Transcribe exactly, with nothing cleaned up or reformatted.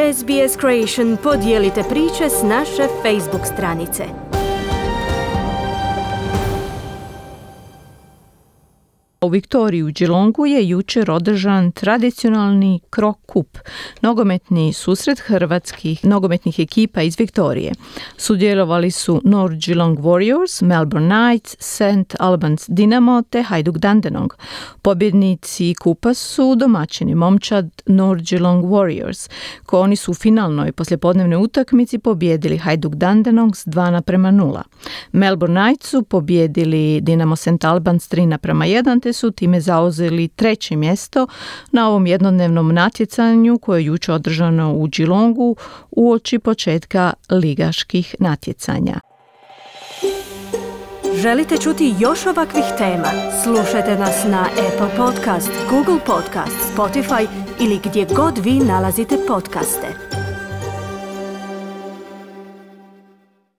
S B S Creation podijelite priče s naše Facebook stranice. U Viktoriji u Geelongu je jučer održan tradicionalni Krok Kup, nogometni susret hrvatskih nogometnih ekipa iz Viktorije. Sudjelovali su North Geelong Warriors, Melbourne Knights, Saint Albans Dinamo te Hajduk Dandenong. Pobjednici kupa su domaćini momčad North Geelong Warriors, koji oni su u finalnoj poslijepodnevnoj utakmici pobjedili Hajduk Dandenong s dva naprema nula. Melbourne Knights su pobjedili Dinamo Saint Albans tri naprema jedan te su time zauzeli treće mjesto na ovom jednodnevnom natjecanju koje je jučer održano u Geelongu uoči početka ligaških natjecanja. Želite čuti još ovakvih tema? Slušajte nas na Apple Podcast, Google Podcast, Spotify ili gdje god vi nalazite podcaste.